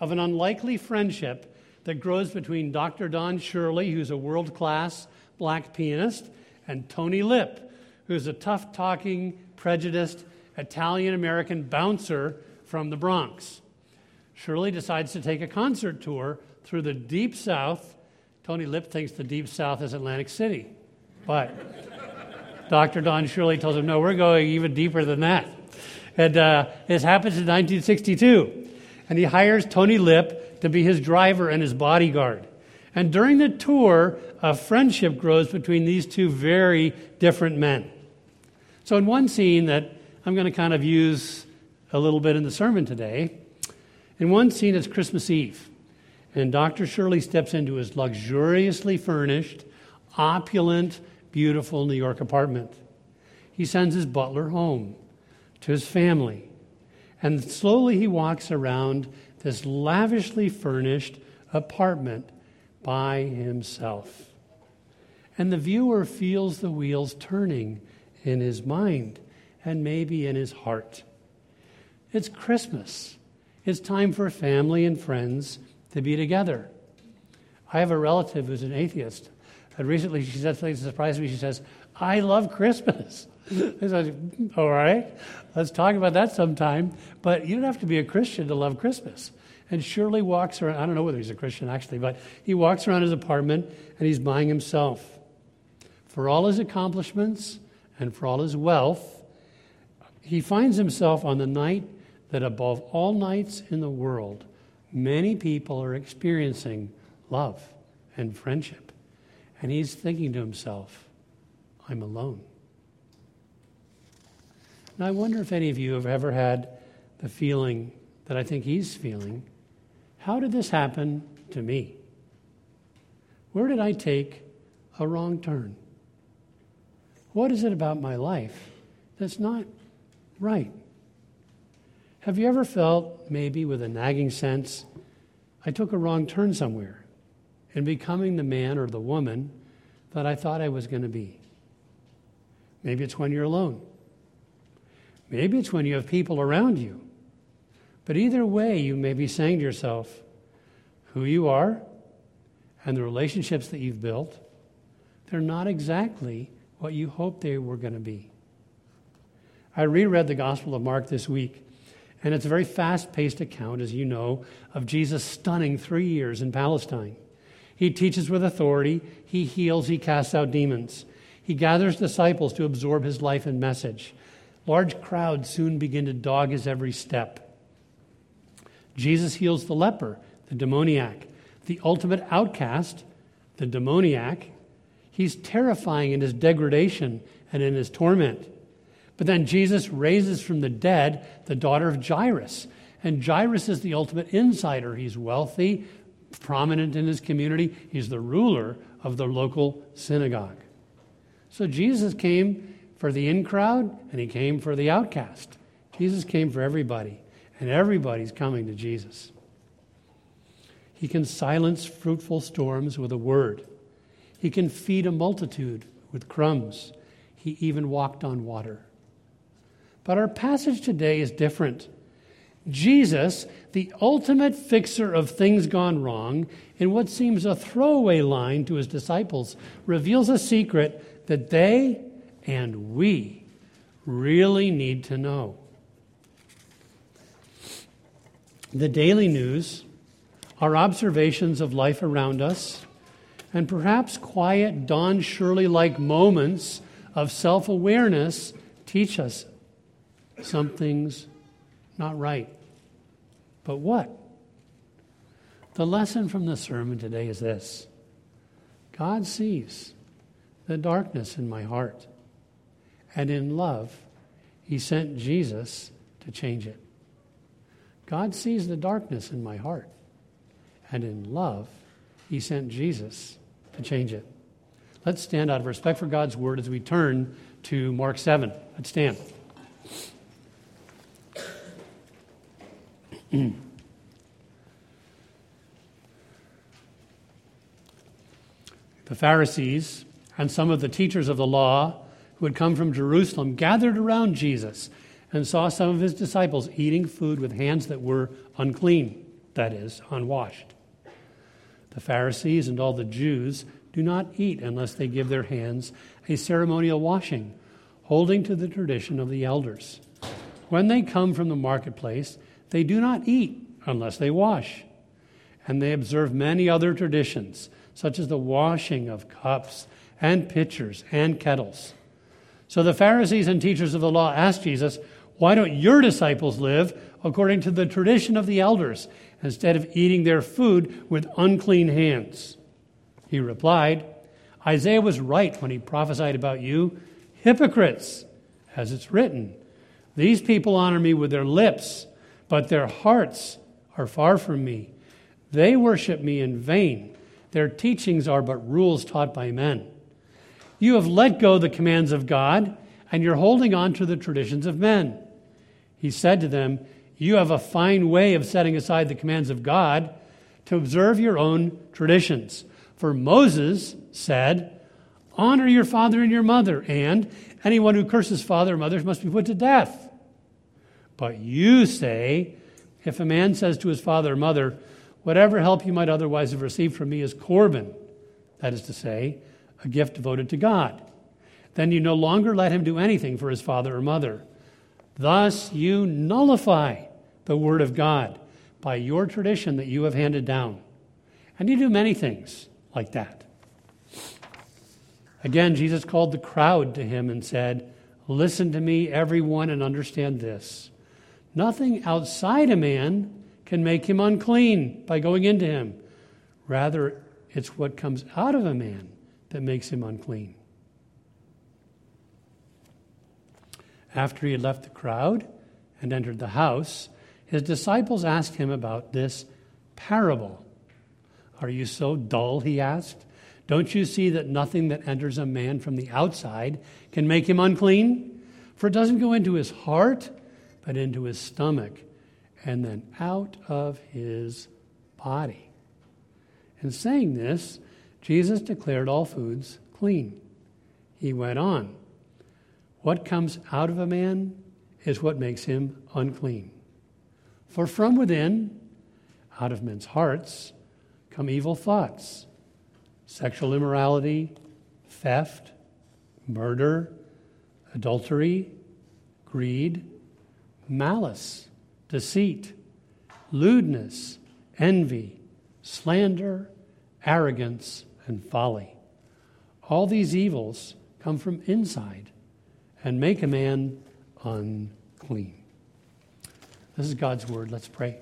of an unlikely friendship that grows between Dr. Don Shirley, who's a world-class black pianist, and Tony Lip, who's a tough-talking, prejudiced Italian-American bouncer from the Bronx. Shirley decides to take a concert tour through the Deep South. Tony Lip thinks the Deep South is Atlantic City, but Dr. Don Shirley tells him, no, we're going even deeper than that. And this happens in 1962. And he hires Tony Lip to be his driver and his bodyguard. And during the tour, a friendship grows between these two very different men. So in one scene that I'm going to kind of use a little bit in the sermon today, in one scene it's Christmas Eve. And Dr. Shirley steps into his luxuriously furnished, opulent, beautiful New York apartment. He sends his butler home to his family. And slowly he walks around this lavishly furnished apartment by himself. And the viewer feels the wheels turning in his mind and maybe in his heart. It's Christmas. It's time for family and friends to be together. I have a relative who's an atheist. And recently she said something that surprised me. She says, I love Christmas. I said, all right, let's talk about that sometime. But you don't have to be a Christian to love Christmas. And Shirley walks around, I don't know whether he's a Christian actually, but he walks around his apartment and he's buying himself. For all his accomplishments and for all his wealth, he finds himself on the night that above all nights in the world, many people are experiencing love and friendship. And he's thinking to himself, I'm alone. Now, I wonder if any of you have ever had the feeling that I think he's feeling. How did this happen to me? Where did I take a wrong turn? What is it about my life that's not right? Have you ever felt, maybe with a nagging sense, I took a wrong turn somewhere in becoming the man or the woman that I thought I was going to be? Maybe it's when you're alone. Maybe it's when you have people around you. But either way, you may be saying to yourself, who you are and the relationships that you've built, they're not exactly what you hoped they were going to be. I reread the Gospel of Mark this week, and it's a very fast-paced account, as you know, of Jesus' stunning 3 years in Palestine. He teaches with authority, he heals, he casts out demons. He gathers disciples to absorb his life and message. Large crowds soon begin to dog his every step. Jesus heals the leper, the demoniac, the ultimate outcast, the demoniac. He's terrifying in his degradation and in his torment. But then Jesus raises from the dead the daughter of Jairus. And Jairus is the ultimate insider. He's wealthy, prominent in his community. He's the ruler of the local synagogue. So Jesus came for the in crowd, and he came for the outcast. Jesus came for everybody, and everybody's coming to Jesus. He can silence fruitful storms with a word. He can feed a multitude with crumbs. He even walked on water. But our passage today is different. Jesus, the ultimate fixer of things gone wrong, in what seems a throwaway line to his disciples, reveals a secret that they and we really need to know. The daily news, our observations of life around us, and perhaps quiet Don Shirley-like moments of self-awareness teach us something's not right. But what? The lesson from the sermon today is this: God sees the darkness in my heart, and in love, he sent Jesus to change it. God sees the darkness in my heart, and in love, he sent Jesus to change it. Let's stand out of respect for God's word as we turn to Mark 7. Let's stand. The Pharisees and some of the teachers of the law who had come from Jerusalem gathered around Jesus and saw some of his disciples eating food with hands that were unclean. that is, unwashed. The Pharisees and all the Jews do not eat unless they give their hands a ceremonial washing, holding to the tradition of the elders. When they come from the marketplace, they do not eat unless they wash. And they observe many other traditions, such as the washing of cups and pitchers and kettles. So the Pharisees and teachers of the law asked Jesus, "Why don't your disciples live according to the tradition of the elders, instead of eating their food with unclean hands?" He replied, "Isaiah was right when he prophesied about you, hypocrites, as it's written. These people honor me with their lips, but their hearts are far from me. They worship me in vain. Their teachings are but rules taught by men. You have let go the commands of God, and you're holding on to the traditions of men." He said to them, "You have a fine way of setting aside the commands of God to observe your own traditions. For Moses said, 'Honor your father and your mother,' and 'anyone who curses father or mother must be put to death.' But you say, 'If a man says to his father or mother, whatever help you might otherwise have received from me is Corban,' that is to say, a gift devoted to God, then you no longer let him do anything for his father or mother. Thus you nullify the word of God by your tradition that you have handed down. And you do many things like that." Again, Jesus called the crowd to him and said, "Listen to me, everyone, and understand this. Nothing outside a man can make him unclean by going into him. Rather, it's what comes out of a man that makes him unclean." After he had left the crowd and entered the house, his disciples asked him about this parable. "Are you so dull?" he asked. "Don't you see that nothing that enters a man from the outside can make him unclean? For it doesn't go into his heart, but into his stomach, and then out of his body." In saying this, Jesus declared all foods clean. He went on, "What comes out of a man is what makes him unclean. For from within, out of men's hearts, come evil thoughts, sexual immorality, theft, murder, adultery, greed, malice, deceit, lewdness, envy, slander, arrogance, and folly. All these evils come from inside and make a man unclean." This is God's word. Let's pray.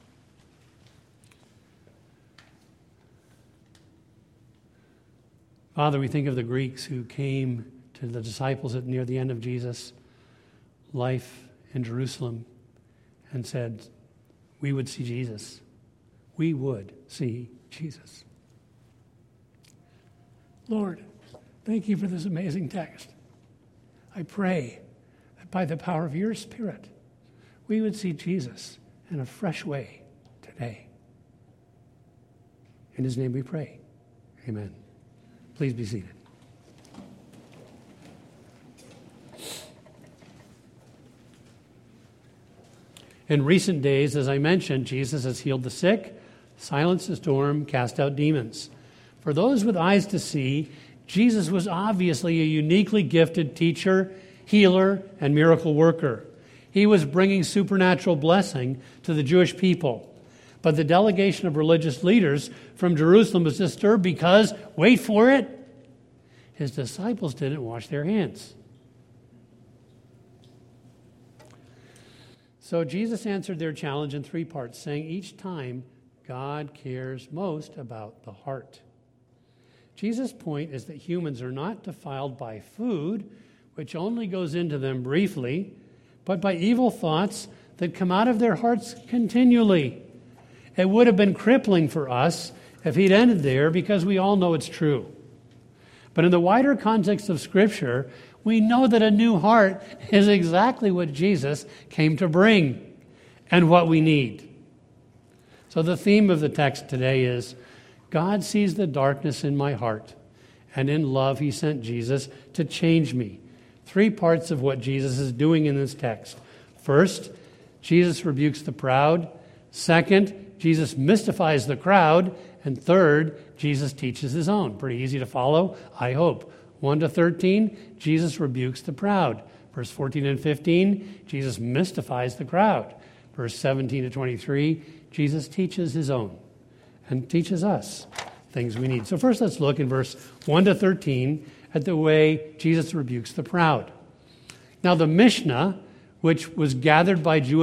Father, we think of the Greeks who came to the disciples near the end of Jesus' life in Jerusalem and said, "We would see Jesus. We would see Jesus." Lord, thank you for this amazing text. I pray that by the power of your Spirit, we would see Jesus in a fresh way today. In his name we pray. Amen. Please be seated. In recent days, as I mentioned, Jesus has healed the sick, silenced the storm, cast out demons. For those with eyes to see, Jesus was obviously a uniquely gifted teacher, healer, and miracle worker. He was bringing supernatural blessing to the Jewish people. But the delegation of religious leaders from Jerusalem was disturbed because, wait for it, his disciples didn't wash their hands. So Jesus answered their challenge in 3 parts, saying each time God cares most about the heart. Jesus' point is that humans are not defiled by food, which only goes into them briefly, but by evil thoughts that come out of their hearts continually. It would have been crippling for us if he'd ended there, because we all know it's true. But in the wider context of Scripture, we know that a new heart is exactly what Jesus came to bring and what we need. So the theme of the text today is, God sees the darkness in my heart, and in love he sent Jesus to change me. 3 parts of what Jesus is doing in this text. First, Jesus rebukes the proud. Second, Jesus mystifies the crowd. And third, Jesus teaches his own. Pretty easy to follow, I hope. 1 to 13, Jesus rebukes the proud. Verse 14 and 15, Jesus mystifies the crowd. Verse 17 to 23, Jesus teaches his own and teaches us things we need. So first let's look in verse 1 to 13 at the way Jesus rebukes the proud. Now the Mishnah, which was gathered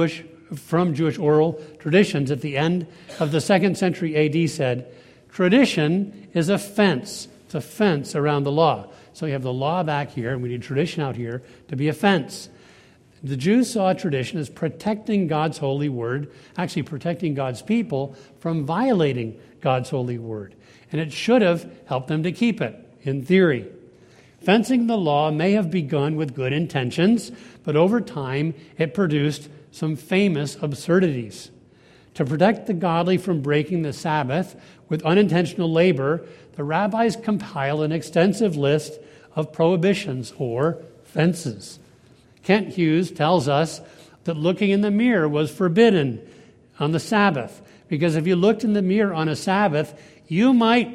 from Jewish oral traditions at the end of the 2nd century AD, said, tradition is a fence. It's a fence around the law. So you have the law back here, and we need tradition out here to be a fence. The Jews saw tradition as protecting God's holy word, actually protecting God's people from violating God's holy word. And it should have helped them to keep it, in theory. Fencing the law may have begun with good intentions, but over time it produced some famous absurdities. To protect the godly from breaking the Sabbath with unintentional labor, the rabbis compile an extensive list of prohibitions or fences. Kent Hughes tells us that looking in the mirror was forbidden on the Sabbath, because if you looked in the mirror on a Sabbath, you might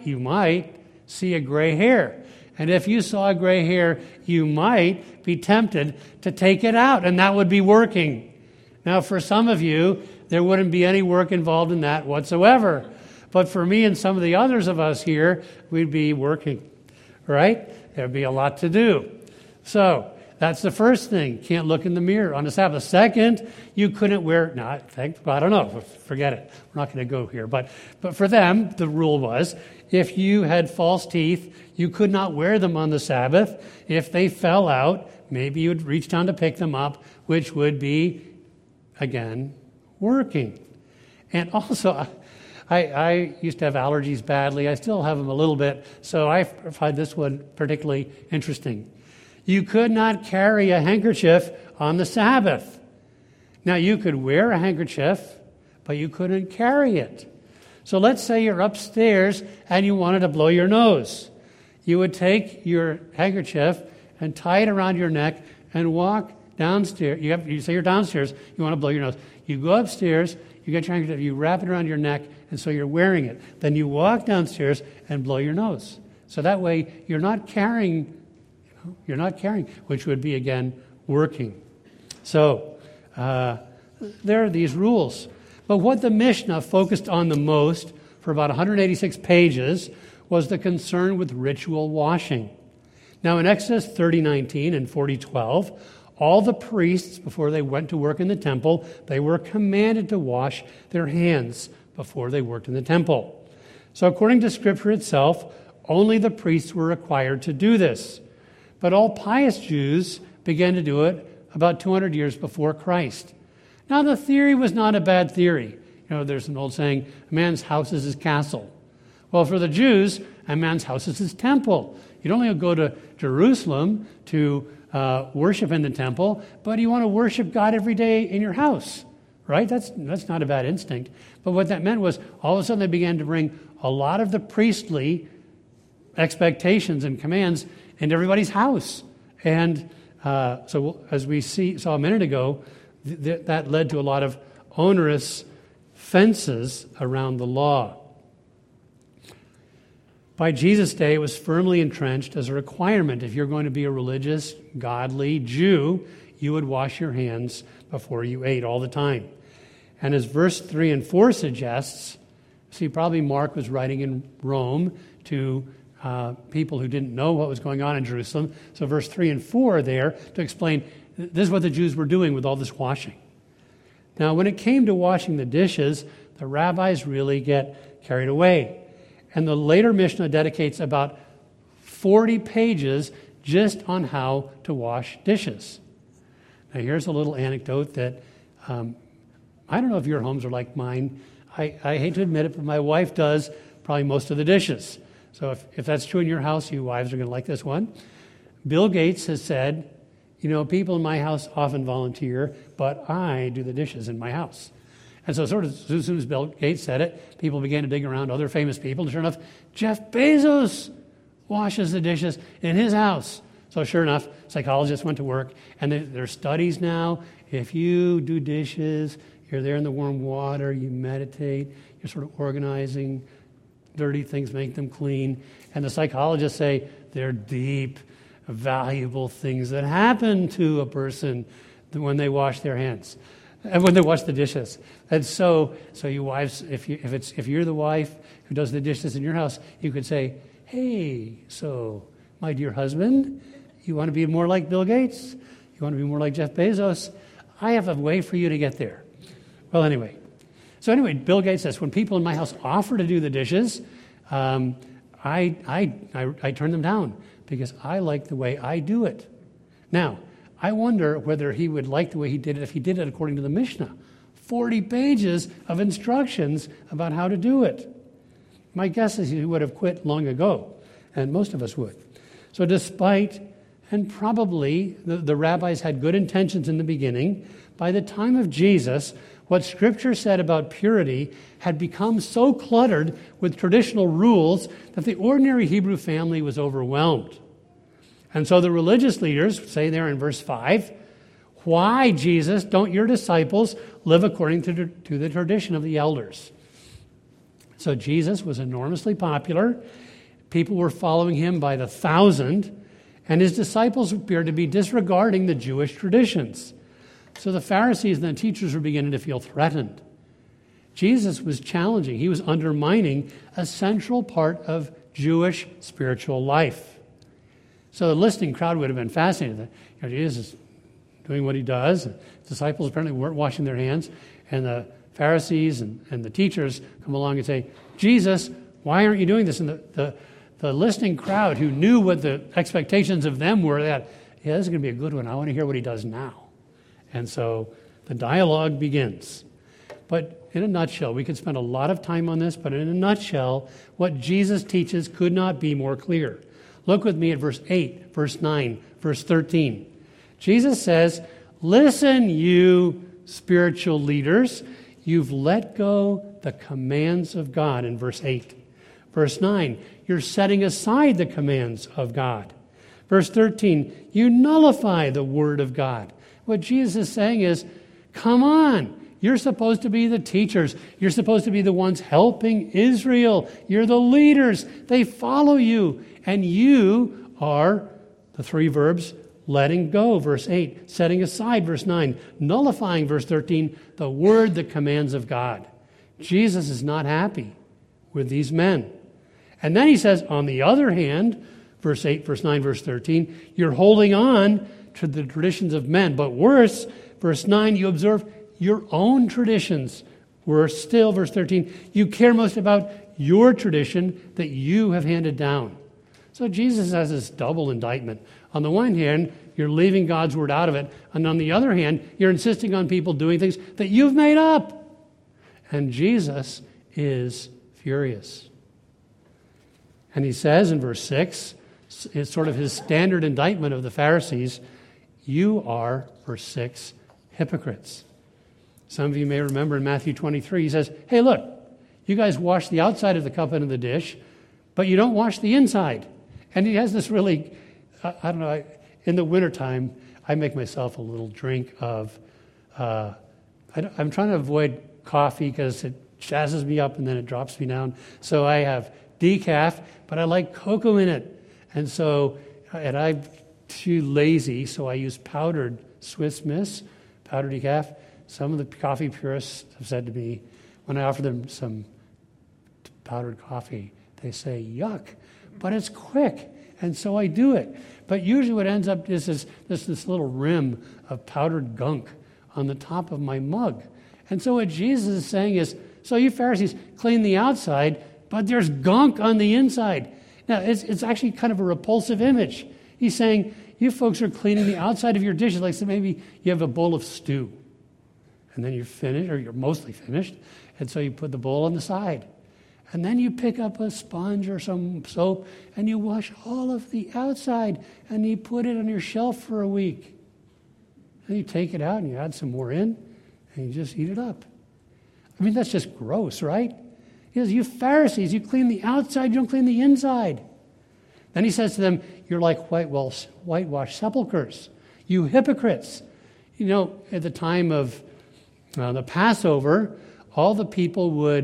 see a gray hair. And if you saw a gray hair, you might be tempted to take it out, and that would be working. Now, for some of you, there wouldn't be any work involved in that whatsoever. But for me and some of the others of us here, we'd be working, right? There'd be a lot to do. So that's the first thing. Can't look in the mirror on the Sabbath. Second, you couldn't wear, I don't know, forget it. We're not going to go here. But for them, the rule was, if you had false teeth, you could not wear them on the Sabbath. If they fell out, maybe you would reach down to pick them up, which would be, again, working. And also, I used to have allergies badly. I still have them a little bit, so I find this one particularly interesting. You could not carry a handkerchief on the Sabbath. Now, you could wear a handkerchief, but you couldn't carry it. So let's say you're upstairs and you wanted to blow your nose. You would take your handkerchief and tie it around your neck and walk downstairs. You say you're downstairs, you want to blow your nose. You go upstairs, you get your handkerchief, you wrap it around your neck, and so you're wearing it. Then you walk downstairs and blow your nose. So that way you're not carrying, which would be, again, working. So there are these rules. But what the Mishnah focused on the most for about 186 pages was the concern with ritual washing. Now in Exodus 30:19 and 40:12, all the priests, before they went to work in the temple, they were commanded to wash their hands before they worked in the temple. So according to Scripture itself, only the priests were required to do this. But all pious Jews began to do it about 200 years before Christ. Now the theory was not a bad theory. There's an old saying, a man's house is his castle. Well, for the Jews, a man's house is his temple. You don't only go to Jerusalem to worship in the temple, but you want to worship God every day in your house, right? That's not a bad instinct. But what that meant was all of a sudden they began to bring a lot of the priestly expectations and commands into everybody's house. And so as we saw a minute ago, that led to a lot of onerous fences around the law. By Jesus' day, it was firmly entrenched as a requirement. If you're going to be a religious, godly Jew, you would wash your hands before you ate all the time. And as verse 3 and 4 suggests, probably Mark was writing in Rome to people who didn't know what was going on in Jerusalem. So verse 3 and 4 are there to explain this is what the Jews were doing with all this washing. Now, when it came to washing the dishes, the rabbis really get carried away. And the later Mishnah dedicates about 40 pages just on how to wash dishes. Now, here's a little anecdote that I don't know if your homes are like mine. I hate to admit it, but my wife does probably most of the dishes. So if that's true in your house, you wives are going to like this one. Bill Gates has said, people in my house often volunteer, but I do the dishes in my house. And so sort of as soon as Bill Gates said it, people began to dig around other famous people. And sure enough, Jeff Bezos washes the dishes in his house. So sure enough, psychologists went to work. And there are studies now. If you do dishes, you're there in the warm water, you meditate, You're sort of organizing dirty things, make them clean. And the psychologists say they're deep, valuable things that happen to a person when they wash their hands and when they wash the dishes. And so you wives, if you're the wife who does the dishes in your house, you could say, "Hey, so my dear husband, you want to be more like Bill Gates? You want to be more like Jeff Bezos? I have a way for you to get there." Well, anyway. Bill Gates says, when people in my house offer to do the dishes, I turn them down because I like the way I do it. Now, I wonder whether he would like the way he did it if he did it according to the Mishnah. 40 pages of instructions about how to do it. My guess is he would have quit long ago, and most of us would. So despite, and probably the rabbis had good intentions in the beginning, by the time of Jesus, what Scripture said about purity had become so cluttered with traditional rules that the ordinary Hebrew family was overwhelmed. And so the religious leaders say there in verse 5, "Why, Jesus, don't your disciples live according to the tradition of the elders?" So Jesus was enormously popular. People were following him by the thousand, and his disciples appeared to be disregarding the Jewish traditions. So the Pharisees and the teachers were beginning to feel threatened. Jesus was challenging. He was undermining a central part of Jewish spiritual life. So the listening crowd would have been fascinated. Jesus is doing what he does. The disciples apparently weren't washing their hands. And the Pharisees and the teachers come along and say, "Jesus, why aren't you doing this?" And the listening crowd who knew what the expectations of them were, that, "Yeah, this is going to be a good one. I want to hear what he does now." And so the dialogue begins. But in a nutshell, we could spend a lot of time on this, but in a nutshell, what Jesus teaches could not be more clear. Look with me at verse 8, verse 9, verse 13. Jesus says, "Listen, you spiritual leaders, you've let go the commands of God," in verse 8. Verse 9, "You're setting aside the commands of God." Verse 13, "You nullify the word of God." What Jesus is saying is, come on, you're supposed to be the teachers. You're supposed to be the ones helping Israel. You're the leaders. They follow you. And you are, the three verbs, letting go, verse 8, setting aside, verse 9, nullifying, verse 13, the word, the commands of God. Jesus is not happy with these men. And then he says, on the other hand, verse 8, verse 9, verse 13, you're holding on to the traditions of men. But worse, verse 9, you observe your own traditions. Worse still, verse 13, you care most about your tradition that you have handed down. So Jesus has this double indictment. On the one hand, you're leaving God's word out of it. And on the other hand, you're insisting on people doing things that you've made up. And Jesus is furious. And he says in verse 6, it's sort of his standard indictment of the Pharisees, you are, verse 6, hypocrites. Some of you may remember in Matthew 23, he says, hey, look, you guys wash the outside of the cup and of the dish, but you don't wash the inside. And he has this really, in the wintertime, I make myself a little drink of, I'm trying to avoid coffee because it jazzes me up and then it drops me down. So I have decaf, but I like cocoa in it. And I'm too lazy, so I use powdered Swiss Miss, powdered decaf. Some of the coffee purists have said to me, when I offer them some powdered coffee, they say, yuck, but it's quick, and so I do it. But usually what ends up is this little rim of powdered gunk on the top of my mug. And so what Jesus is saying is, so you Pharisees clean the outside, but there's gunk on the inside. Now, it's actually kind of a repulsive image. He's saying, you folks are cleaning the outside of your dishes, like so maybe you have a bowl of stew, and then you're finished, or you're mostly finished, and so you put the bowl on the side. And then you pick up a sponge or some soap, and you wash all of the outside, and you put it on your shelf for a week. And you take it out, and you add some more in, and you just eat it up. I mean, that's just gross, right? He says, you Pharisees, you clean the outside, you don't clean the inside. Then he says to them, you're like whitewashed sepulchres, you hypocrites. You know, at the time of the Passover, all the people would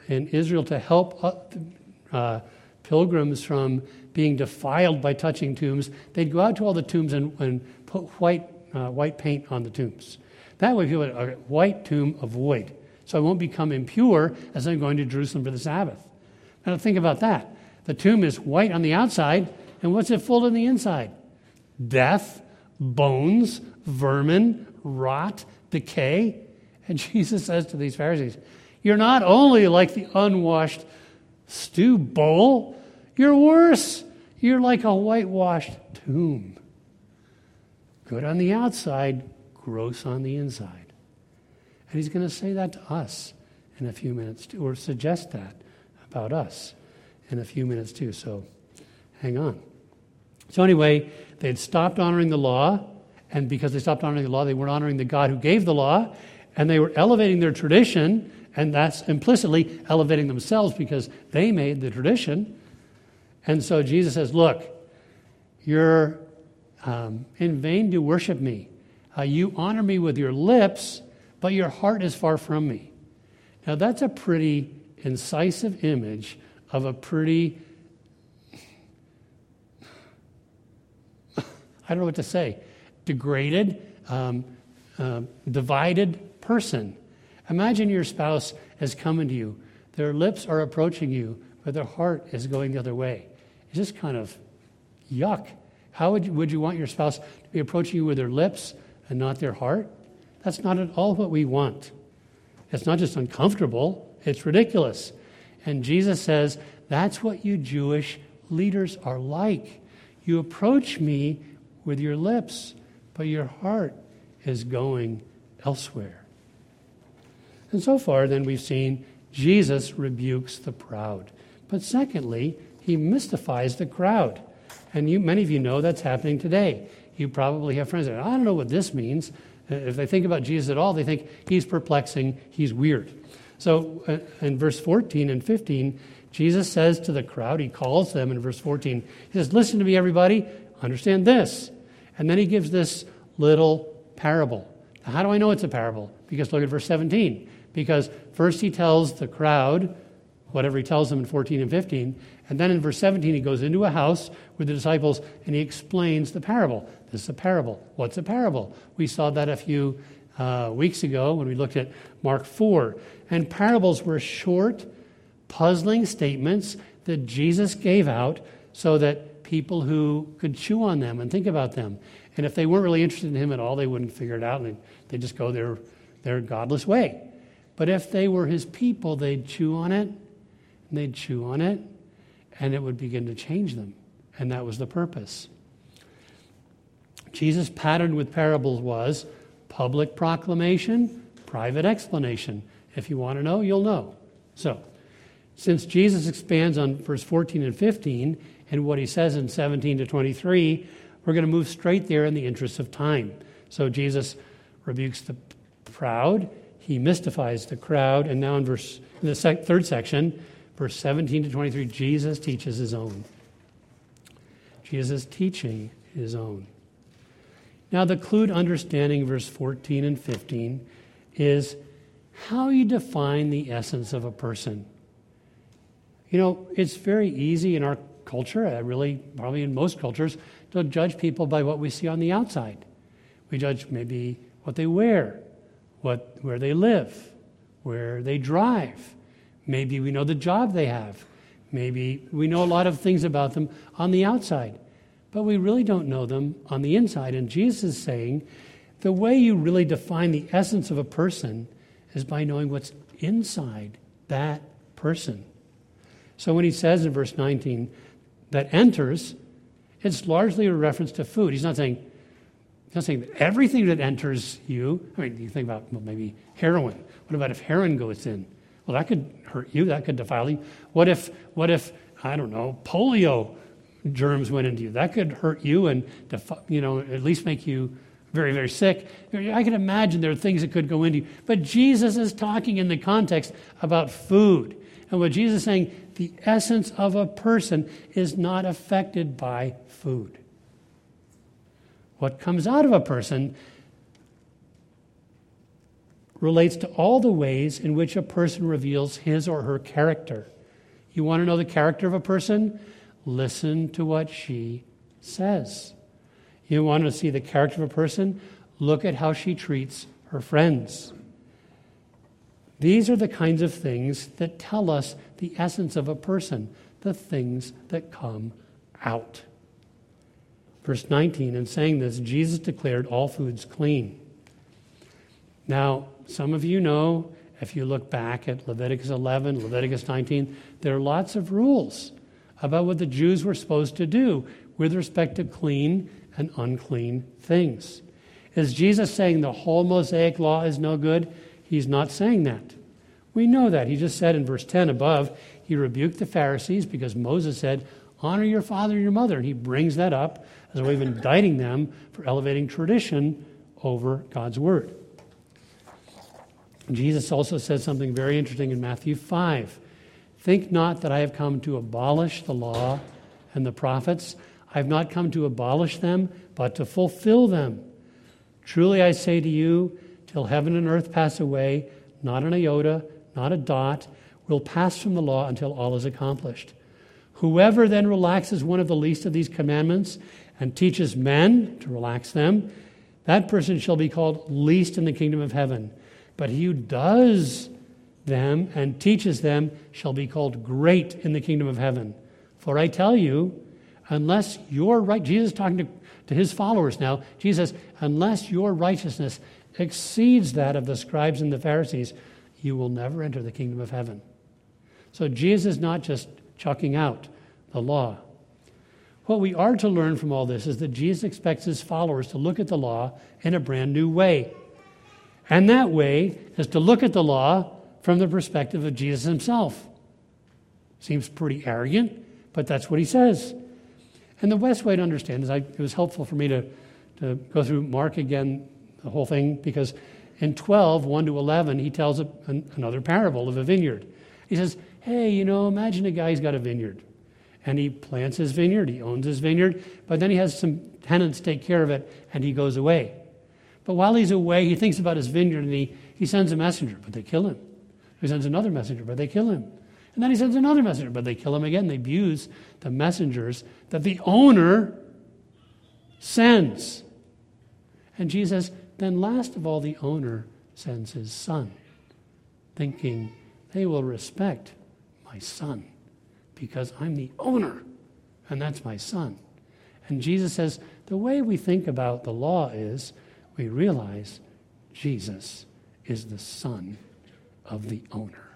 in Israel to help pilgrims from being defiled by touching tombs, they'd go out to all the tombs and put white paint on the tombs. That way people would a white tomb avoid. So I won't become impure as I'm going to Jerusalem for the Sabbath. Now think about that. The tomb is white on the outside, and what's it full on the inside? Death, bones, vermin, rot, decay. And Jesus says to these Pharisees, you're not only like the unwashed stew bowl, you're worse. You're like a whitewashed tomb. Good on the outside, gross on the inside. And he's going to say that to us in a few minutes, too, or suggest that about us in a few minutes, too. So hang on. So anyway, they had stopped honoring the law, and because they stopped honoring the law, they weren't honoring the God who gave the law, and they were elevating their tradition, and that's implicitly elevating themselves because they made the tradition. And so Jesus says, look, you're in vain to worship me. You honor me with your lips, but your heart is far from me. Now that's a pretty incisive image of a pretty, I don't know what to say, degraded, divided person. Imagine your spouse is coming to you. Their lips are approaching you, but their heart is going the other way. It's just kind of yuck. How would you want your spouse to be approaching you with their lips and not their heart? That's not at all what we want. It's not just uncomfortable, it's ridiculous. And Jesus says, that's what you Jewish leaders are like. You approach me with your lips, but your heart is going elsewhere. And so far, then, we've seen Jesus rebukes the proud. But secondly, he mystifies the crowd. And many of you know that's happening today. You probably have friends that, I don't know what this means. If they think about Jesus at all, they think he's perplexing, he's weird. So in verse 14 and 15, Jesus says to the crowd, he calls them in verse 14, he says, listen to me, everybody, understand this. And then he gives this little parable. Now, how do I know it's a parable? Because look at verse 17. Because first he tells the crowd whatever he tells them in 14 and 15, and then in verse 17 he goes into a house with the disciples and he explains the parable. This is a parable. What's a parable? We saw that a few weeks ago when we looked at Mark 4. And parables were short, puzzling statements that Jesus gave out so that people who could chew on them and think about them. And if they weren't really interested in him at all, they wouldn't figure it out and they'd just go their godless way. But if they were his people, they'd chew on it, and they'd chew on it, and it would begin to change them. And that was the purpose. Jesus' pattern with parables was public proclamation, private explanation. If you want to know, you'll know. So, since Jesus expands on verse 14 and 15 and what he says in 17 to 23, we're going to move straight there in the interest of time. So Jesus rebukes the proud, he mystifies the crowd, and now in the third section, verse 17 to 23, Jesus teaches his own. Jesus teaching his own. Now the clue to understanding verse 14 and 15 is how you define the essence of a person. You know, it's very easy in our culture, really probably in most cultures, to judge people by what we see on the outside. We judge maybe what they wear, where they live, where they drive. Maybe we know the job they have. Maybe we know a lot of things about them on the outside. But we really don't know them on the inside. And Jesus is saying the way you really define the essence of a person is by knowing what's inside that person. So when he says in verse 19 that enters, it's largely a reference to food. He's not saying that everything that enters you, I mean, you think about maybe heroin. What about if heroin goes in? Well, that could hurt you. That could defile you. What if I don't know, polio germs went into you? That could hurt you and at least make you very, very sick. I can imagine there are things that could go into you. But Jesus is talking in the context about food. And what Jesus is saying, the essence of a person is not affected by food. What comes out of a person relates to all the ways in which a person reveals his or her character. You want to know the character of a person? Listen to what she says. You want to see the character of a person? Look at how she treats her friends. These are the kinds of things that tell us the essence of a person, the things that come out. Verse 19, in saying this, Jesus declared all foods clean. Now, some of you know, if you look back at Leviticus 11, Leviticus 19, there are lots of rules about what the Jews were supposed to do with respect to clean and unclean things. Is Jesus saying the whole Mosaic law is no good? He's not saying that. We know that. He just said in verse 10 above, he rebuked the Pharisees because Moses said, honor your father and your mother. And he brings that up as a way of indicting them for elevating tradition over God's word. Jesus also said something very interesting in Matthew 5. Think not that I have come to abolish the law and the prophets. I have not come to abolish them, but to fulfill them. Truly I say to you, till heaven and earth pass away, not an iota, not a dot, will pass from the law until all is accomplished. Whoever then relaxes one of the least of these commandments and teaches men to relax them, that person shall be called least in the kingdom of heaven. But he who does them and teaches them shall be called great in the kingdom of heaven. For I tell you, unless your right, Jesus is talking to his followers now, Jesus says, unless your righteousness exceeds that of the scribes and the Pharisees, you will never enter the kingdom of heaven. So Jesus is not just chucking out the law. What we are to learn from all this is that Jesus expects his followers to look at the law in a brand new way. And that way is to look at the law from the perspective of Jesus himself. Seems pretty arrogant, but that's what he says. And the best way to understand is it was helpful for me to go through Mark again, the whole thing, because in 12, 1 to 11, he tells another parable of a vineyard. He says, hey, imagine a guy who's got a vineyard. And he plants his vineyard, he owns his vineyard, but then he has some tenants take care of it, and he goes away. But while he's away, he thinks about his vineyard, and he sends a messenger, but they kill him. He sends another messenger, but they kill him. And then he sends another messenger, but they kill him again. They abuse the messengers that the owner sends. And Jesus says, then last of all, the owner sends his son, thinking they will respect my son because I'm the owner, and that's my son. And Jesus says, the way we think about the law is we realize Jesus is the son of the owner.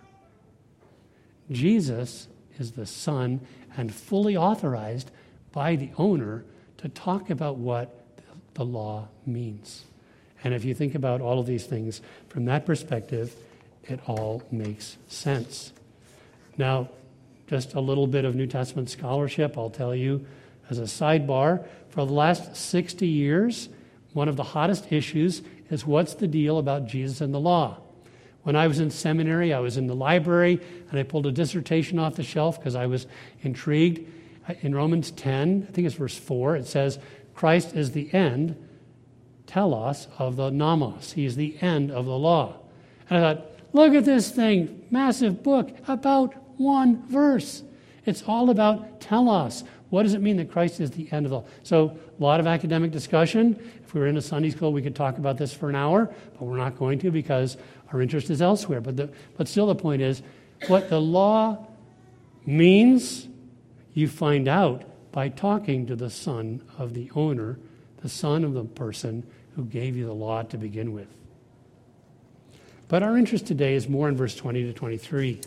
Jesus is the son and fully authorized by the owner to talk about what the law means. And if you think about all of these things from that perspective, it all makes sense. Now, just a little bit of New Testament scholarship, I'll tell you as a sidebar. For the last 60 years, one of the hottest issues is what's the deal about Jesus and the law. When I was in seminary, I was in the library, and I pulled a dissertation off the shelf because I was intrigued. In Romans 10, I think it's verse 4, it says, Christ is the end, telos, of the nomos. He is the end of the law. And I thought, look at this thing, massive book, about one verse. It's all about telos. What does it mean that Christ is the end of the law? So a lot of academic discussion. If we were in a Sunday school, we could talk about this for an hour, but we're not going to because our interest is elsewhere. But still the point is, what the law means, you find out by talking to the son of the owner, the son of the person who gave you the law to begin with. But our interest today is more in verse 20 to 23.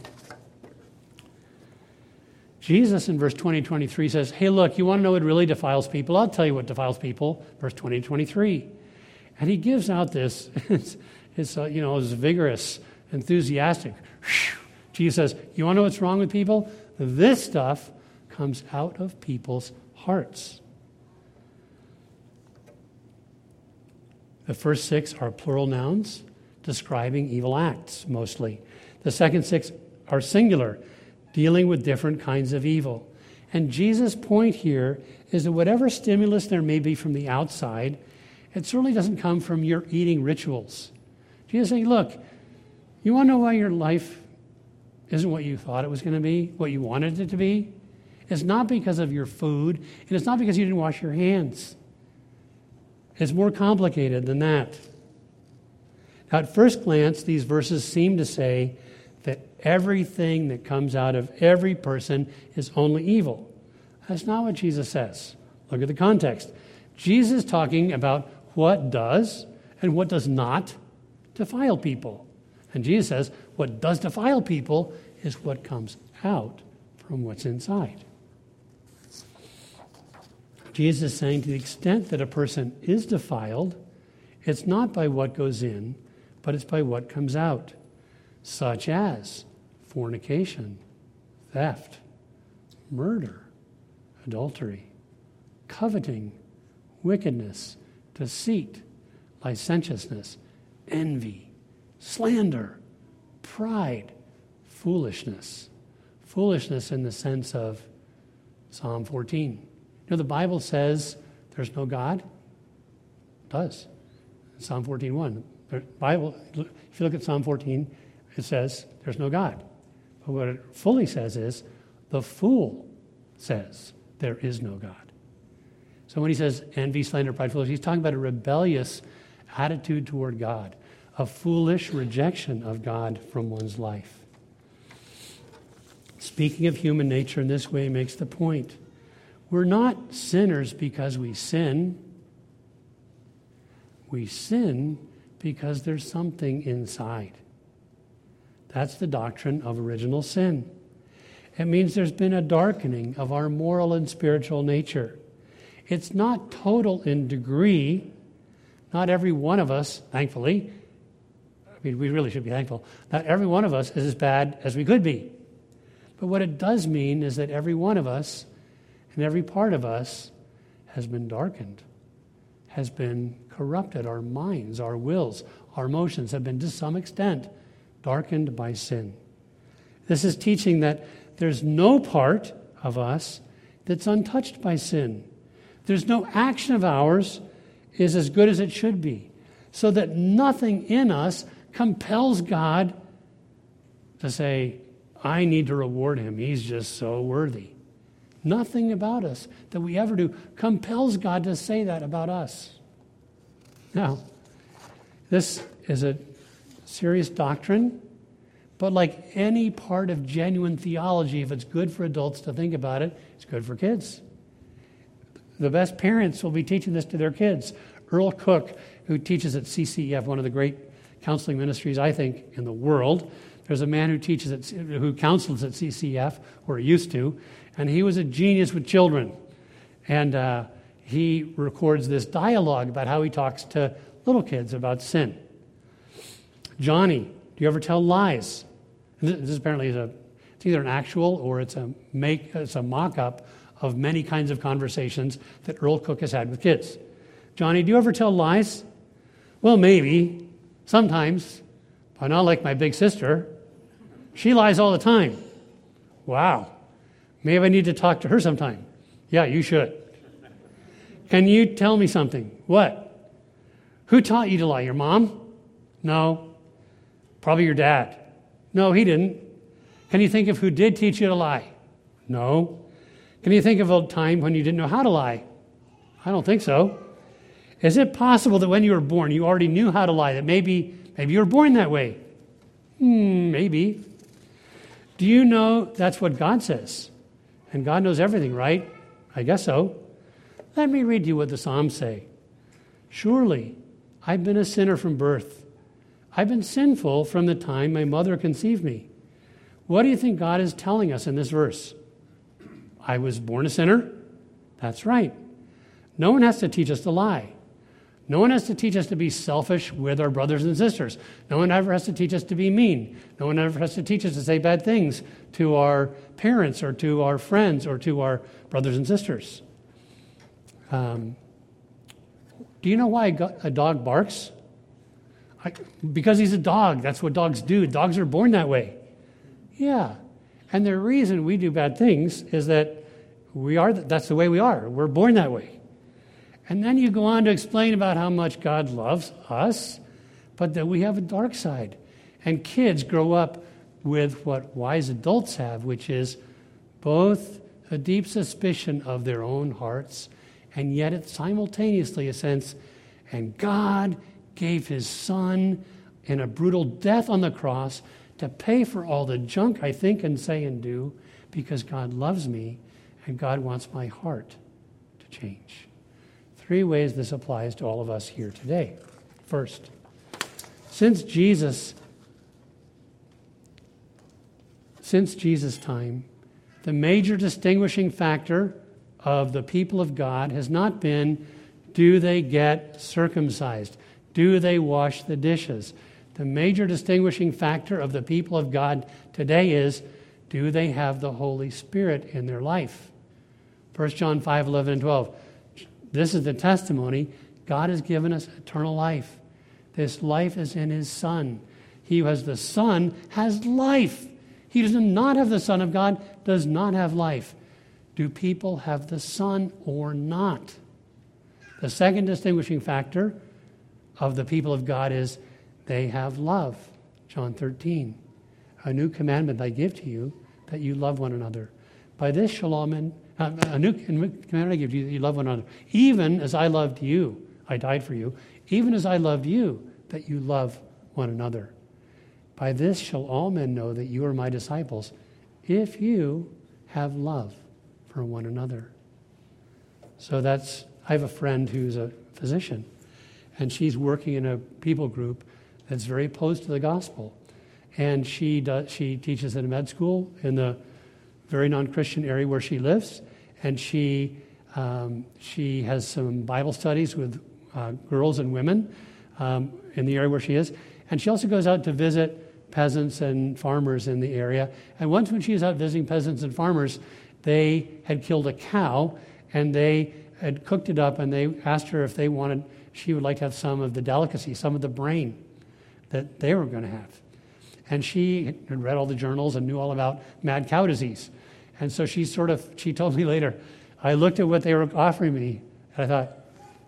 Jesus in verse 20 to 23 says, hey, look, you want to know what really defiles people? I'll tell you what defiles people, verse 20 to 23. And he gives out this, it's vigorous, enthusiastic. Jesus says, you want to know what's wrong with people? This stuff comes out of people's hearts. The first 6 are plural nouns describing evil acts, mostly. The second 6 are singular, dealing with different kinds of evil. And Jesus' point here is that whatever stimulus there may be from the outside, it certainly doesn't come from your eating rituals. Jesus is saying, look, You want to know why your life isn't what you thought it was going to be, what you wanted it to be? It's not because of your food, and it's not because you didn't wash your hands. It's more complicated than that. Now, at first glance, these verses seem to say that everything that comes out of every person is only evil. That's not what Jesus says. Look at the context. Jesus is talking about what does and what does not defile people. And Jesus says what does defile people is what comes out from what's inside. Jesus is saying to the extent that a person is defiled, it's not by what goes in, but it's by what comes out, such as fornication, theft, murder, adultery, coveting, wickedness, deceit, licentiousness, envy, slander, pride, foolishness. Foolishness in the sense of Psalm 14. You know, the Bible says there's no God? It does. Psalm 14:1. The Bible, if you look at Psalm 14, it says there's no God. But what it fully says is the fool says there is no God. So when he says envy, slander, pride, foolishness, he's talking about a rebellious attitude toward God, a foolish rejection of God from one's life. Speaking of human nature in this way makes the point. We're not sinners because we sin. We sin because there's something inside. That's the doctrine of original sin. It means there's been a darkening of our moral and spiritual nature. It's not total in degree. Not every one of us, thankfully, I mean, we really should be thankful, not every one of us is as bad as we could be. But what it does mean is that every one of us and every part of us has been darkened, has been corrupted. Our minds, our wills, our emotions have been to some extent darkened by sin. This is teaching that there's no part of us that's untouched by sin. There's no action of ours is as good as it should be, so that nothing in us compels God to say, I need to reward him. He's just so worthy. Nothing about us that we ever do compels God to say that about us. Now, this is a serious doctrine, but like any part of genuine theology, if it's good for adults to think about it, it's good for kids. The best parents will be teaching this to their kids. Earl Cook, who teaches at CCEF, one of the great counseling ministries, I think, in the world. There's a man who counsels at CCEF, or used to, and he was a genius with children. And he records this dialogue about how he talks to little kids about sin. Johnny, do you ever tell lies? This apparently is it's either an actual or it's a mock-up of many kinds of conversations that Earl Cook has had with kids. Johnny, do you ever tell lies? Well, maybe, sometimes, but not like my big sister. She lies all the time. Wow. Maybe I need to talk to her sometime. Yeah, you should. Can you tell me something? What? Who taught you to lie? Your mom? No. Probably your dad. No, he didn't. Can you think of who did teach you to lie? No. Can you think of a time when you didn't know how to lie? I don't think so. Is it possible that when you were born, you already knew how to lie, that maybe you were born that way? Maybe. Do you know that's what God says? And God knows everything, right? I guess so. Let me read you what the Psalms say. Surely, I've been a sinner from birth. I've been sinful from the time my mother conceived me. What do you think God is telling us in this verse? I was born a sinner? That's right. No one has to teach us to lie. No one has to teach us to be selfish with our brothers and sisters. No one ever has to teach us to be mean. No one ever has to teach us to say bad things to our parents or to our friends or to our brothers and sisters. Do you know why a dog barks? Because he's a dog. That's what dogs do. Dogs are born that way. Yeah. And the reason we do bad things is that that's the way we are. We're born that way. And then you go on to explain about how much God loves us, but that we have a dark side. And kids grow up with what wise adults have, which is both a deep suspicion of their own hearts, and yet it's simultaneously a sense, and God gave his son in a brutal death on the cross to pay for all the junk I think and say and do, because God loves me and God wants my heart to change. 3 ways this applies to all of us here today. First, since Jesus' time, the major distinguishing factor of the people of God has not been, do they get circumcised? Do they wash the dishes? The major distinguishing factor of the people of God today is, do they have the Holy Spirit in their life? 1 John 5, 11 and 12. This is the testimony. God has given us eternal life. This life is in his Son. He who has the Son has life. He does not have the Son of God, does not have life. Do people have the Son or not? The second distinguishing factor of the people of God is they have love. John 13. A new commandment I give to you, that you love one another. By this shall all men, a new commandment I give to you, that you love one another. Even as I loved you, I died for you. Even as I loved you, that you love one another. By this shall all men know that you are my disciples, if you have love for one another. So I have a friend who's a physician, and she's working in a people group that's very opposed to the gospel. And she teaches at a med school in the very non-Christian area where she lives, and she has some Bible studies with girls and women in the area where she is. And she also goes out to visit peasants and farmers in the area. And once when she was out visiting peasants and farmers, they had killed a cow, and they had cooked it up, and they asked her if she would like to have some of the delicacy, some of the brain that they were going to have. And she had read all the journals and knew all about mad cow disease. And so she told me later, I looked at what they were offering me, and I thought,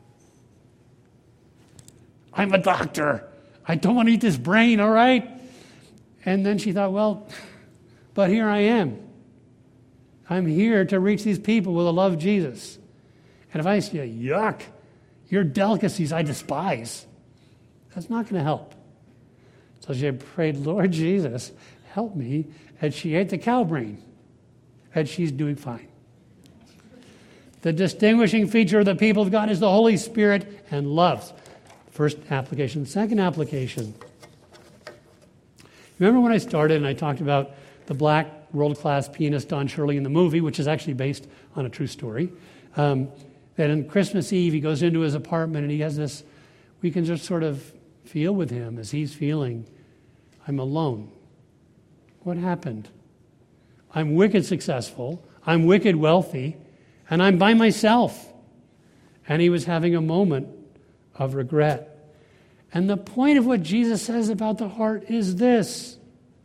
I'm a doctor. I don't want to eat this brain, all right? And then she thought, well, but here I am. I'm here to reach these people with the love of Jesus. And if I say, yuck, your delicacies I despise, that's not going to help. So she prayed, Lord Jesus, help me. And she ate the cow brain. And she's doing fine. The distinguishing feature of the people of God is the Holy Spirit and love. First application. Second application. Remember when I started and I talked about the black world-class pianist Don Shirley in the movie, which is actually based on a true story, that on Christmas Eve he goes into his apartment and he has this, we can just sort of feel with him as he's feeling, I'm alone. What happened? I'm wicked successful, I'm wicked wealthy, and I'm by myself. And he was having a moment of regret. And the point of what Jesus says about the heart is this.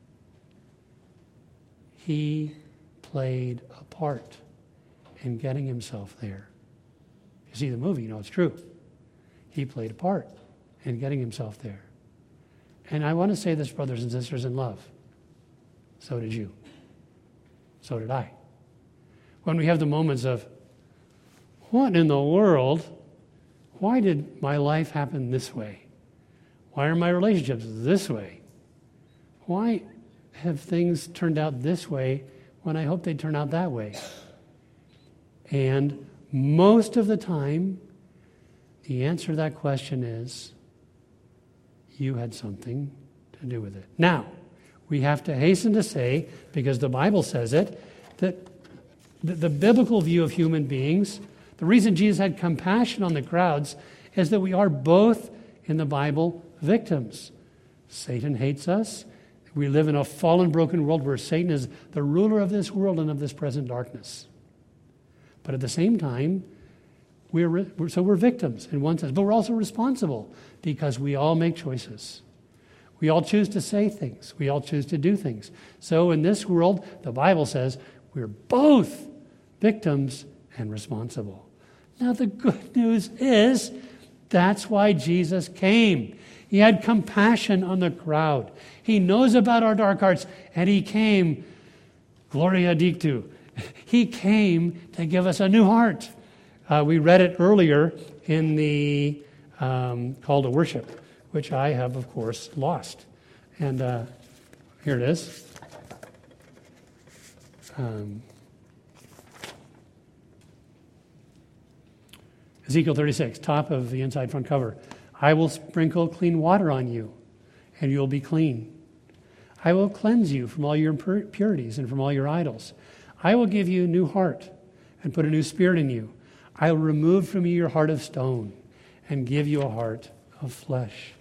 He played a part in getting himself there. You see the movie, you know it's true. He played a part in getting himself there. And I want to say this, brothers and sisters in love. So did you. So did I. When we have the moments of, what in the world? Why did my life happen this way? Why are my relationships this way? Why have things turned out this way when I hope they turn out that way? And most of the time, the answer to that question is, you had something to do with it. Now, we have to hasten to say, because the Bible says it, that the biblical view of human beings, the reason Jesus had compassion on the crowds is that we are both, in the Bible, victims. Satan hates us. We live in a fallen, broken world where Satan is the ruler of this world and of this present darkness. But at the same time, we're victims in one sense, but we're also responsible because we all make choices. We all choose to say things. We all choose to do things. So in this world, the Bible says we're both victims and responsible. Now the good news is that's why Jesus came. He had compassion on the crowd. He knows about our dark hearts, and he came, Gloria Dictu. He came to give us a new heart. We read it earlier in the call to worship, which I have, of course, lost. And here it is. Ezekiel 36, top of the inside front cover. I will sprinkle clean water on you, and you'll be clean. I will cleanse you from all your impurities and from all your idols. I will give you a new heart and put a new spirit in you. I will remove from you your heart of stone and give you a heart of flesh.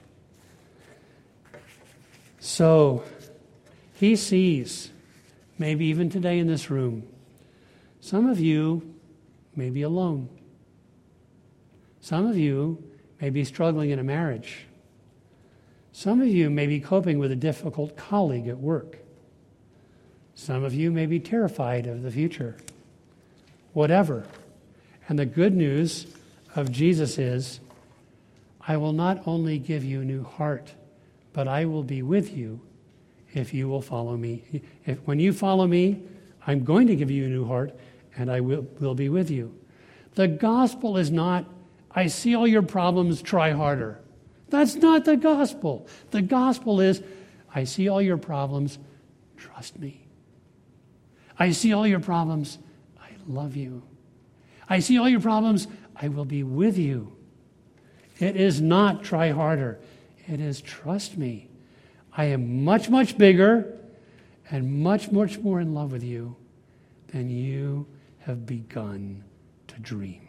So, he sees, maybe even today in this room, some of you may be alone. Some of you may be struggling in a marriage. Some of you may be coping with a difficult colleague at work. Some of you may be terrified of the future. Whatever. And the good news of Jesus is, I will not only give you a new heart, but I will be with you if you will follow me. When you follow me, I'm going to give you a new heart, and I will be with you. The gospel is not, I see all your problems, try harder. That's not the gospel. The gospel is, I see all your problems, trust me. I see all your problems, I love you. I see all your problems, I will be with you. It is not try harder. It is trust me. I am much, much bigger and much, much more in love with you than you have begun to dream.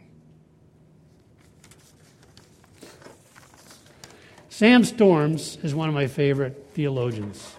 Sam Storms is one of my favorite theologians.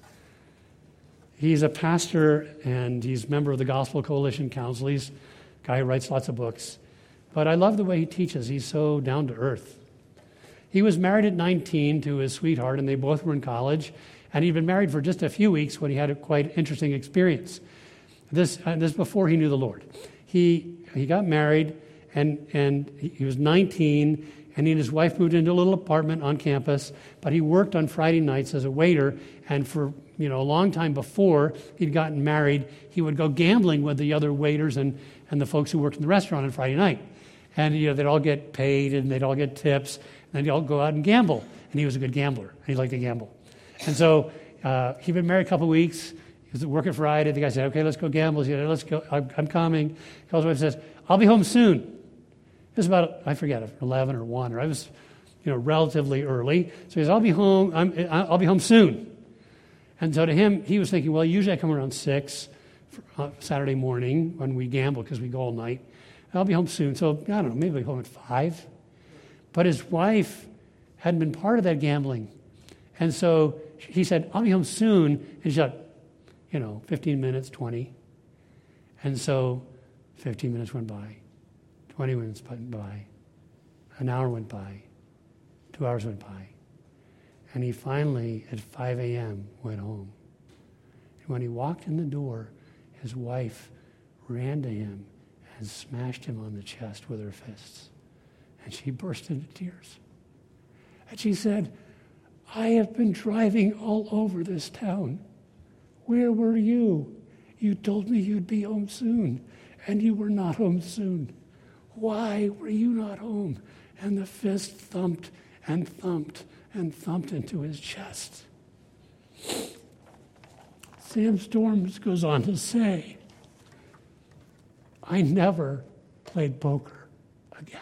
He's a pastor and he's a member of the Gospel Coalition Council. He's a guy who writes lots of books. But I love the way he teaches. He's so down to earth. He was married at 19 to his sweetheart, and they both were in college. And he'd been married for just a few weeks when he had a quite interesting experience. This before he knew the Lord. He got married, and he was 19, and he and his wife moved into a little apartment on campus, but he worked on Friday nights as a waiter, and for a long time before he'd gotten married, he would go gambling with the other waiters and the folks who worked in the restaurant on Friday night. And they'd all get paid, and they'd all get tips, and they'd all go out and gamble. And he was a good gambler, and he liked to gamble. And so he'd been married a couple of weeks. He was working Friday. The guy said, okay, let's go gamble. He said, let's go. I'm coming. He calls his wife and says, I'll be home soon. It was about, 11 or 1, or I was, relatively early. So he says, I'll be home. I'll be home soon. And so to him, he was thinking, well, usually I come around 6 Saturday morning when we gamble because we go all night. I'll be home soon. So, I don't know, maybe I'll be home at 5. But his wife hadn't been part of that gambling. And so he said, I'll be home soon. And she said, 15 minutes, 20. And so 15 minutes went by. 20 minutes went by. An hour went by. 2 hours went by. And he finally, at 5 a.m., went home. And when he walked in the door, his wife ran to him and smashed him on the chest with her fists. And she burst into tears. And she said, I have been driving all over this town. Where were you? You told me you'd be home soon, and you were not home soon. Why were you not home? And the fist thumped and thumped and thumped into his chest. Sam Storms goes on to say, I never played poker again.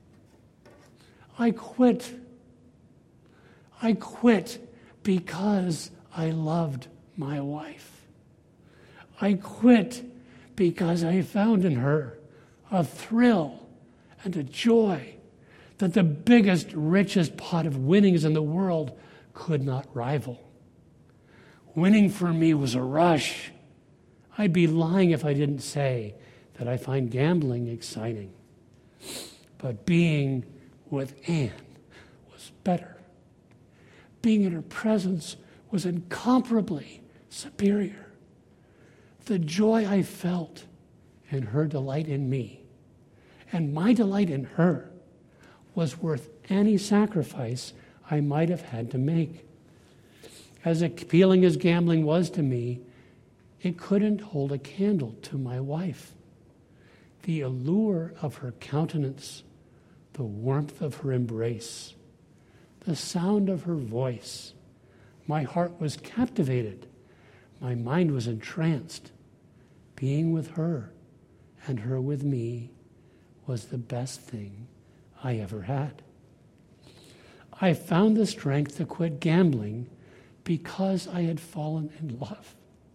I quit. I quit because I loved my wife. I quit because I found in her a thrill and a joy that the biggest, richest pot of winnings in the world could not rival. Winning for me was a rush. I'd be lying if I didn't say that I find gambling exciting. But being with Anne was better. Being in her presence was incomparably superior. The joy I felt in her delight in me and my delight in her was worth any sacrifice I might have had to make. As appealing as gambling was to me, it couldn't hold a candle to my wife. The allure of her countenance, the warmth of her embrace, the sound of her voice. My heart was captivated. My mind was entranced. Being with her and her with me was the best thing I ever had. I found the strength to quit gambling because I had fallen in love.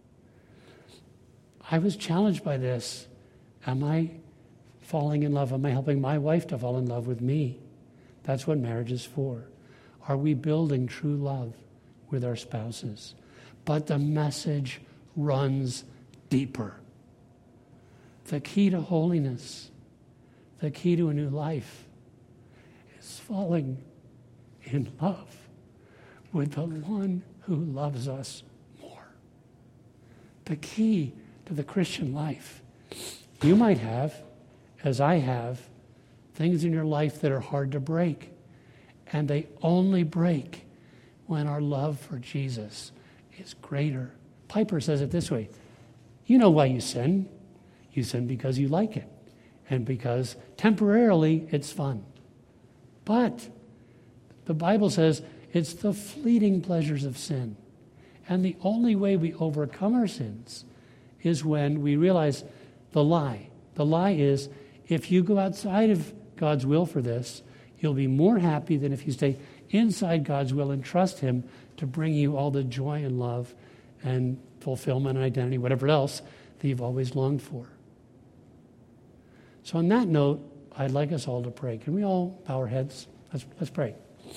I was challenged by this. Am I falling in love? Am I helping my wife to fall in love with me? That's what marriage is for. Are we building true love with our spouses? But the message runs deeper. The key to holiness, the key to a new life, is falling in love with the one who loves us more. The key to the Christian life. You might have, as I have, things in your life that are hard to break. And they only break when our love for Jesus is greater. Piper says it this way: you know why you sin. You sin because you like it. And because temporarily it's fun. But the Bible says it's the fleeting pleasures of sin. And the only way we overcome our sins is when we realize the lie. The lie is, if you go outside of God's will for this, you'll be more happy than if you stay inside God's will and trust Him to bring you all the joy and love and fulfillment and identity, whatever else that you've always longed for. So on that note, I'd like us all to pray. Can we all bow our heads? Let's pray.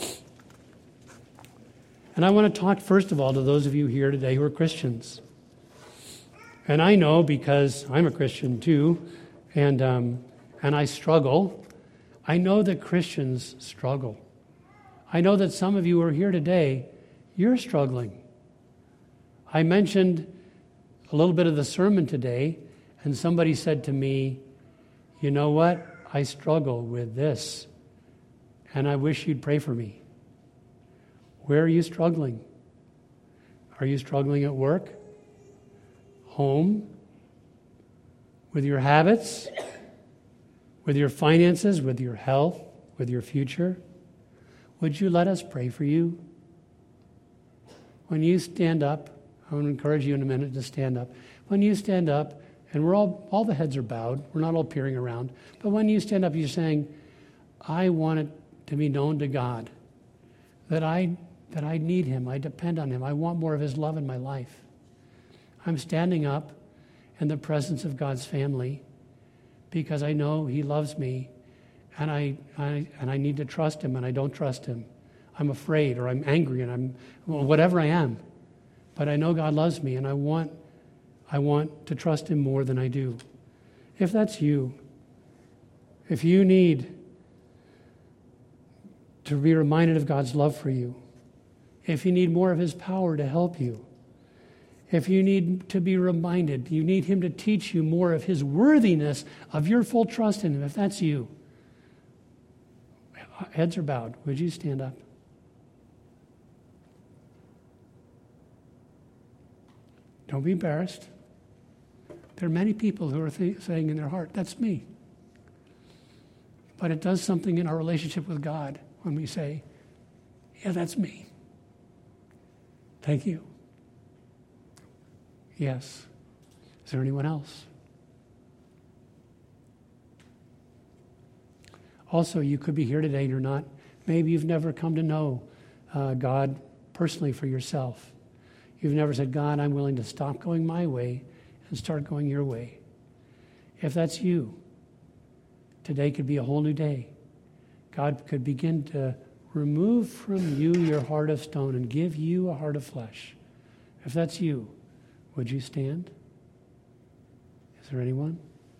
And I want to talk first of all to those of you here today who are Christians. And I know, because I'm a Christian too, and I struggle. I know that Christians struggle. I know that some of you who are here today, you're struggling. I mentioned a little bit of the sermon today, and somebody said to me, you know what? I struggle with this, and I wish you'd pray for me. Where are you struggling? Are you struggling at work? Home? With your habits? With your finances? With your health? With your future? Would you let us pray for you? When you stand up, I want to encourage you in a minute to stand up. When you stand up, and we're all the heads are bowed, we're not all peering around, but when you stand up, you're saying, I want it to be known to God that I need Him, I depend on Him, I want more of His love in my life. I'm standing up in the presence of God's family because I know He loves me, and I need to trust Him, and I don't trust Him. I'm afraid, or I'm angry, and whatever I am. But I know God loves me, and I want to trust Him more than I do. If that's you, if you need to be reminded of God's love for you, if you need more of His power to help you, if you need to be reminded, you need Him to teach you more of His worthiness, of your full trust in Him, if that's you, heads are bowed. Would you stand up? Don't be embarrassed. There are many people who are saying in their heart, that's me. But it does something in our relationship with God when we say, yeah, that's me. Thank you. Yes. Is there anyone else? Also, you could be here today and you're not. Maybe you've never come to know God personally for yourself. You've never said, God, I'm willing to stop going my way and start going your way. If that's you, today could be a whole new day. God could begin to remove from you your heart of stone and give you a heart of flesh. If that's you, would you stand? Is there anyone?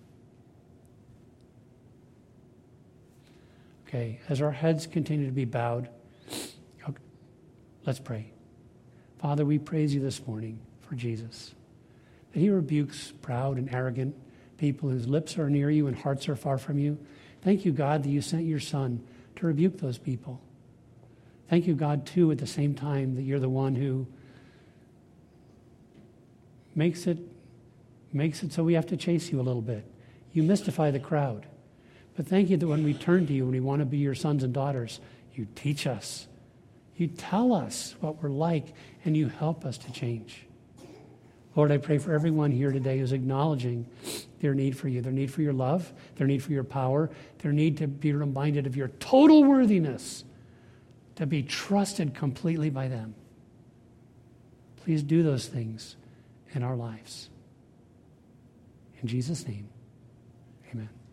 Okay, as our heads continue to be bowed, let's pray. Father, we praise you this morning for Jesus, that He rebukes proud and arrogant people whose lips are near you and hearts are far from you. Thank you, God, that you sent your Son to rebuke those people. Thank you, God, too, at the same time, that you're the one who makes it so we have to chase you a little bit. You mystify the crowd. But thank you that when we turn to you and we want to be your sons and daughters, you teach us. You tell us what we're like, and you help us to change. Lord, I pray for everyone here today who's acknowledging their need for you, their need for your love, their need for your power, their need to be reminded of your total worthiness, to be trusted completely by them. Please do those things in our lives. In Jesus' name, amen.